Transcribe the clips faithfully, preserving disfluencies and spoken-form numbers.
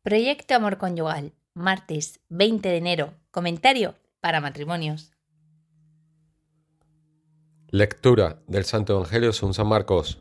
Proyecto Amor Conyugal, martes veinte de enero. Comentario para matrimonios. Lectura del Santo Evangelio según San Marcos.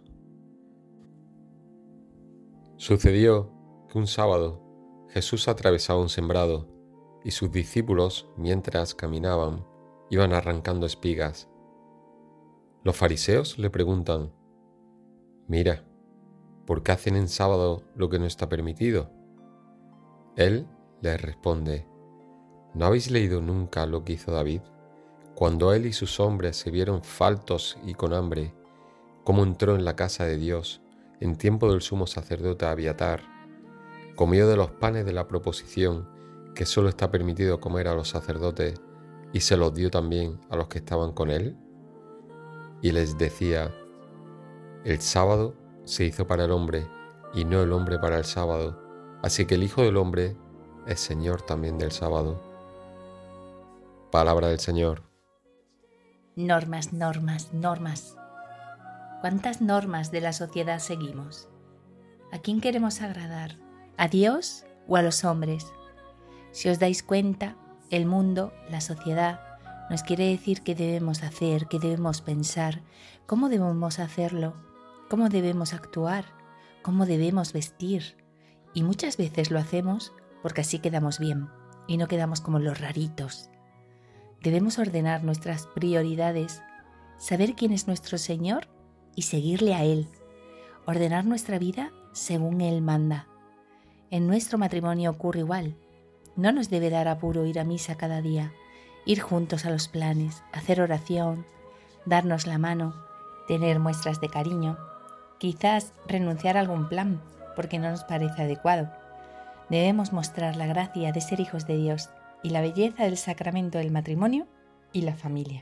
Sucedió que un sábado Jesús atravesaba un sembrado y sus discípulos, mientras caminaban, iban arrancando espigas. Los fariseos le preguntan: «Mira, ¿por qué hacen en sábado lo que no está permitido?» Él les responde: «¿No habéis leído nunca lo que hizo David, cuando él y sus hombres se vieron faltos y con hambre, cómo entró en la casa de Dios en tiempo del sumo sacerdote Abiatar, comió de los panes de la proposición que solo está permitido comer a los sacerdotes y se los dio también a los que estaban con él? Y les decía: el sábado se hizo para el hombre y no el hombre para el sábado, así que el Hijo del Hombre es Señor también del sábado». Palabra del Señor. Normas, normas, normas. ¿Cuántas normas de la sociedad seguimos? ¿A quién queremos agradar? ¿A Dios o a los hombres? Si os dais cuenta, el mundo, la sociedad, nos quiere decir qué debemos hacer, qué debemos pensar, cómo debemos hacerlo, cómo debemos actuar, cómo debemos vestir. Y muchas veces lo hacemos porque así quedamos bien y no quedamos como los raritos. Debemos ordenar nuestras prioridades, saber quién es nuestro Señor y seguirle a Él. Ordenar nuestra vida según Él manda. En nuestro matrimonio ocurre igual. No nos debe dar apuro ir a misa cada día, ir juntos a los planes, hacer oración, darnos la mano, tener muestras de cariño, quizás renunciar a algún plan porque no nos parece adecuado. Debemos mostrar la gracia de ser hijos de Dios y la belleza del sacramento del matrimonio y la familia.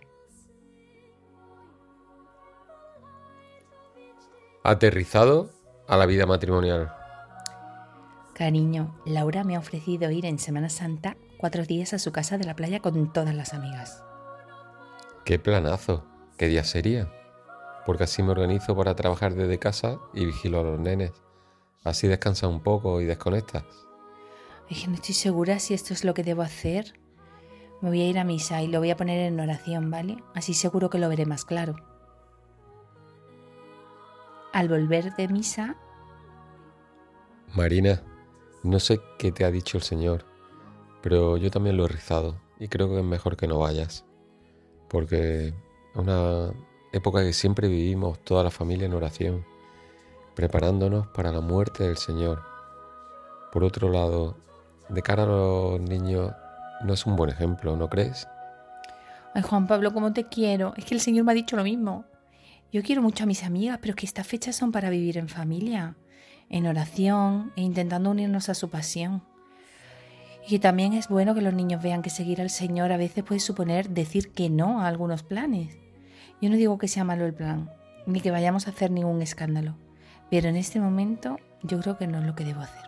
Aterrizado a la vida matrimonial. Cariño, Laura me ha ofrecido ir en Semana Santa cuatro días a su casa de la playa con todas las amigas. ¡Qué planazo! ¿Qué día sería? Porque así me organizo para trabajar desde casa y vigilo a los nenes. Así descansas un poco y desconectas. Es que no estoy segura si esto es lo que debo hacer. Me voy a ir a misa y lo voy a poner en oración, ¿vale? Así seguro que lo veré más claro. Al volver de misa... Marina, no sé qué te ha dicho el Señor, pero yo también lo he rizado y creo que es mejor que no vayas, porque es una época que siempre vivimos toda la familia en oración, preparándonos para la muerte del Señor. Por otro lado, de cara a los niños, no es un buen ejemplo, ¿no crees? Ay, Juan Pablo, cómo te quiero. Es que el Señor me ha dicho lo mismo. Yo quiero mucho a mis amigas, pero que estas fechas son para vivir en familia, en oración e intentando unirnos a su pasión. Y que también es bueno que los niños vean que seguir al Señor a veces puede suponer decir que no a algunos planes. Yo no digo que sea malo el plan, ni que vayamos a hacer ningún escándalo, pero en este momento yo creo que no es lo que debo hacer.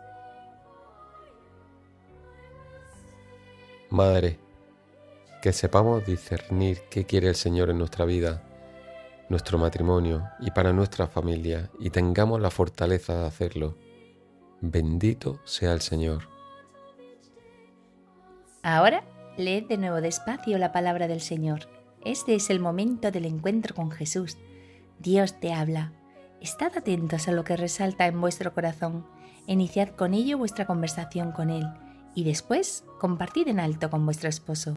Madre, que sepamos discernir qué quiere el Señor en nuestra vida, nuestro matrimonio y para nuestra familia, y tengamos la fortaleza de hacerlo. Bendito sea el Señor. Ahora, leed de nuevo despacio la palabra del Señor. Este es el momento del encuentro con Jesús. Dios te habla. Estad atentos a lo que resalta en vuestro corazón. Iniciad con ello vuestra conversación con Él y después compartid en alto con vuestro esposo.